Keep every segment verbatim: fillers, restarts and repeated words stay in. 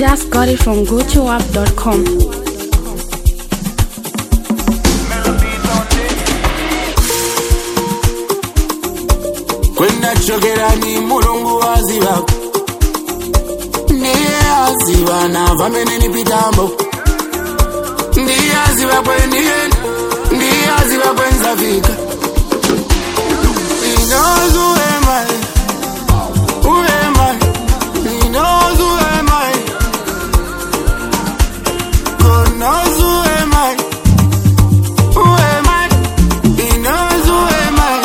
Just got it from go to app dot com. Kwenda chokera ni mulungu waziva Ndiye aziva na vamene ni pitambo Ndiye aziva kwenye Ndiye aziva kwenza vika He knows who am I Who am I He knows who am I God knows who am I Who am I He knows who am I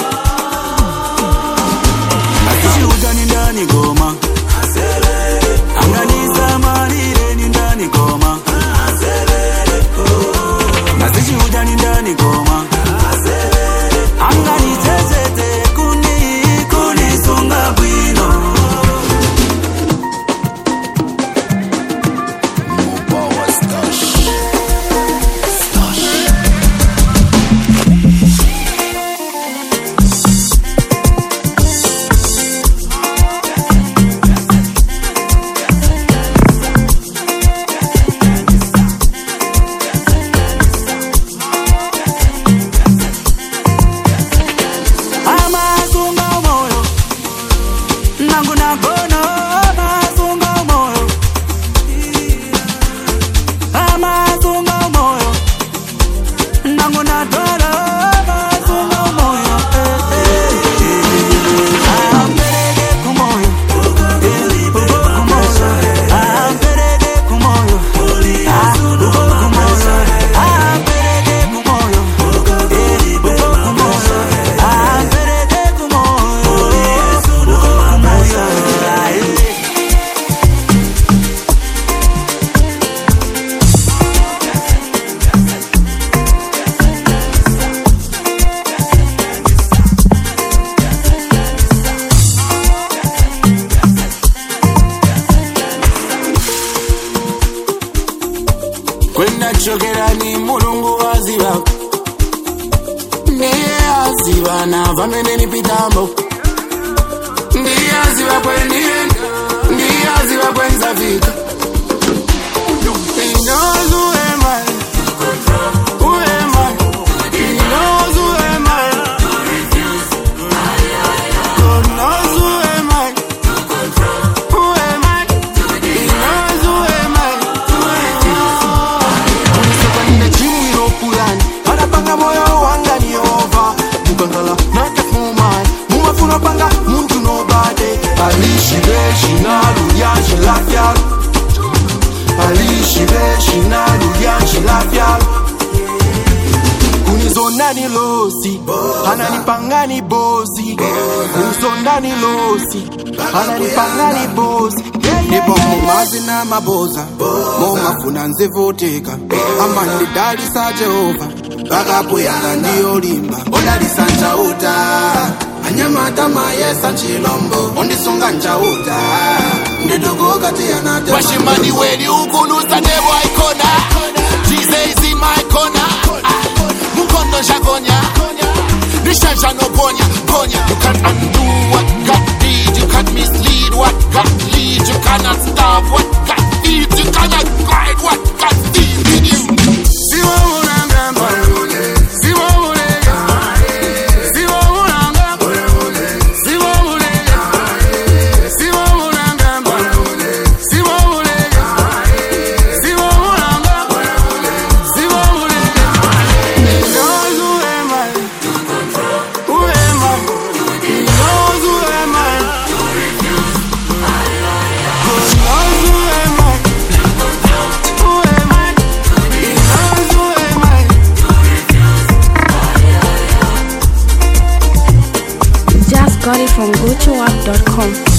Asishi utani ndani goma Anganiza malire ni ndani goma Asishi utani ndani goma Anganiza zete kuni kuni sunga bwino Mubawa stash Stash Kwenda chokera ni mulungu waziva Ndiye aziva na vamene ni pitambo Ndiye aziva kwenye Ndiye aziva kwenza vika He knows who am I Who am I He knows who am I God knows who am I Who am I He knows who am I Anapanga moyo wanga ni over Mukangala nata fumai Mumafuna panga muntu nobody Alishi beshi na luyanshi lafya Alishi beshi na luyanshi lafya Kunizona ni losi Ananipanga ni bosi Kunizona ni losi Ananipanga ni bosi Nipo mumazi na maboza Mumafuna nzevoteka Amani dali sa Jehova Bagapo yanga ndiyo limba Odali sanja uta Anyama tama yesa chilombo Ondisonga nja uta Ndidugo kati ya nate Washimani weni ukulusa nebo aikona Jesus in my corner Mukondo shakonya Nishanja no ponya Ponya You can't undo what God did You can't mislead what God lead You cannot stop what God feeds You cannot guide what God feeds in you See what Got it from go to app dot com.